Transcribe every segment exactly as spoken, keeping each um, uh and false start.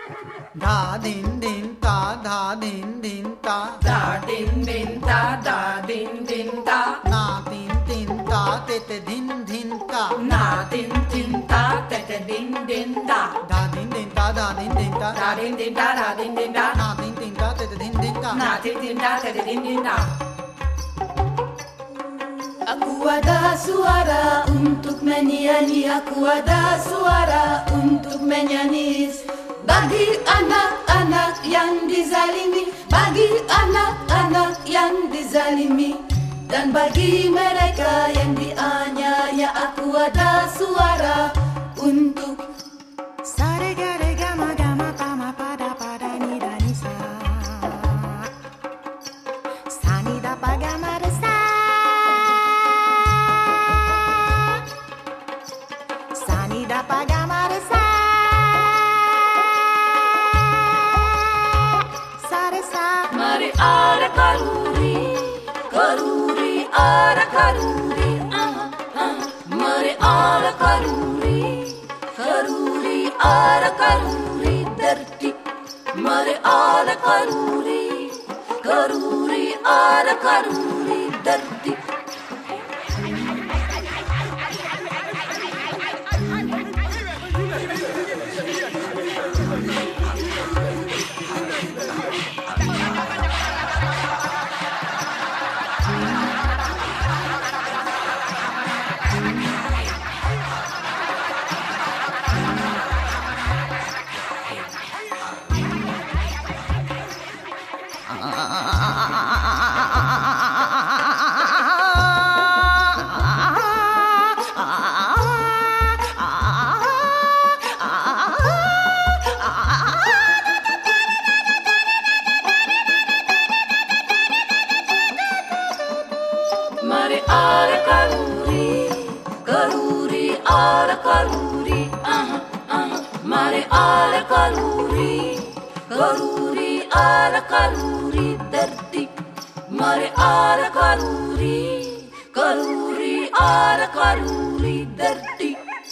Da din din ta, da din din ta, Da din din ta, da din din ta, na tin tin ta, te te din din ta, na tin tin ta, te te din din ta, da din din ta, da din din ta, da din din ta, da din din ta, na tin tin ta, te te din din ta, na tin tin ta, te te din din ta. Aku ada suara untuk menyanyi, aku ada suara untuk menyanyi. Bagi anak-anak yang dizalimi, bagi anak-anak yang dizalimi, dan bagi mereka yang dianiaya, aku ada suara untuk. Sare gare gama gama pama pada pada ni da ni sa. Sani da pa gama da sa. Sani da pa gama da sa. Sare sa. Mari ada karuri, karuri ada karuri, ah ah. Mari ada karuri, karuri ada karuri derti. Mari ada karuri, karuri ada karuri derti. Mari ada karuri, karuri ada karuri, ah ah. Mari ada karuri, karuri ada karuri derti. Mari ada karuri, karuri ada karuri derti.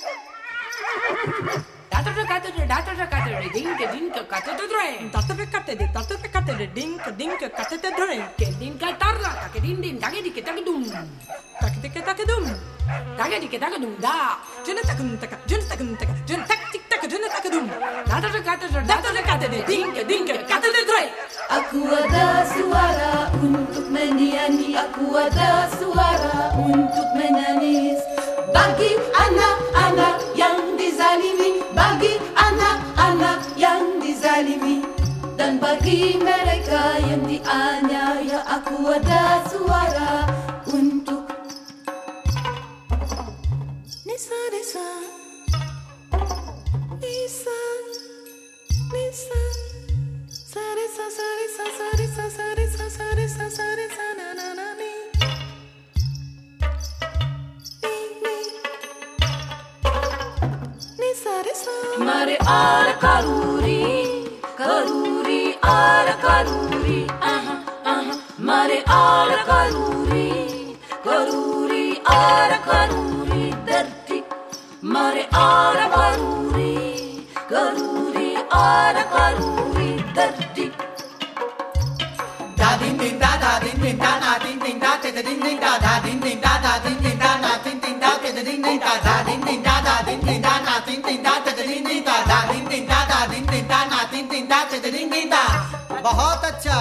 Dator kator dator kator dink dink kator dre. Dator kator dator kator dink dink kator dre. Ke dink katarla ke din din tage dik tage dum. Tage dik tage dum. Tage dik tage dum da. Jun tak dum tak jun tak dum tak jun tak tik tak jun tak dum. Dator kator dator kator dink dink kator dre. Aku ada suara untuk menyanyi, aku ada suara untuk menyanyi. Bagi anak-anak yang dizalimi, bagi anak-anak yang dizalimi, dan bagi mereka yang dianiaya, aku ada suara untuk. Nisa nisa. Nisa. Nisa. Sare sa sare sa sare sa sare sa sare sa sare sa na na na ni. Ni ni. Ni sare sa. Mari ada karuri, karuri ada karuri, ah ah. Mari ada karuri, karuri ada karuri derti. Mari ada karuri, karuri ada karuri derti. da din din ta, da din din ta, na tin tin ta, te te din din ta, da din din ta, da din din ta, na tin tin ta, te te din din ta, da din din ta, da din din ta, na tin tin ta, te te din din ta, da din din ta, da din din ta, na tin tin ta, te te din din ta. बहुत अच्छा.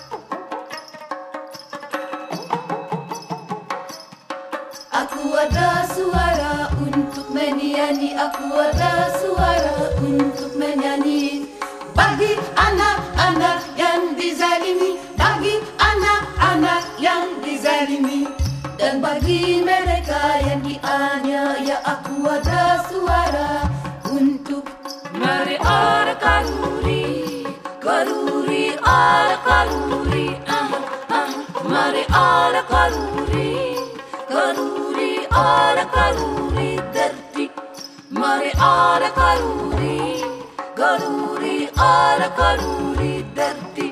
Aku ada suara untuk menyanyi, aku ada suara untuk menyanyi. Bagi anak-anak yang dizalimi, bagi anak-anak yang dizalimi, dan bagi mereka yang dianiaya, aku ada suara untuk. Mari ada karuri, karuri ada karuri, ah ah. Mari ada karuri, karuri ada karuri derti. Mari ada karuri, karuri ada karuri derti.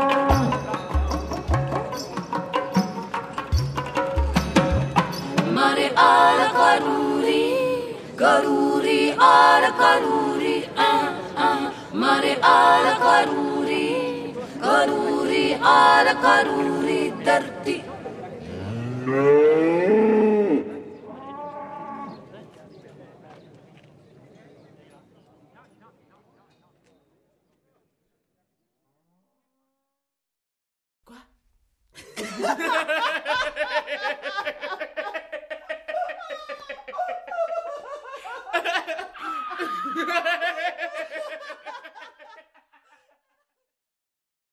Mari Karuri ala karuri ah ah mare ala karuri karuri ala karuri dharti Quoi?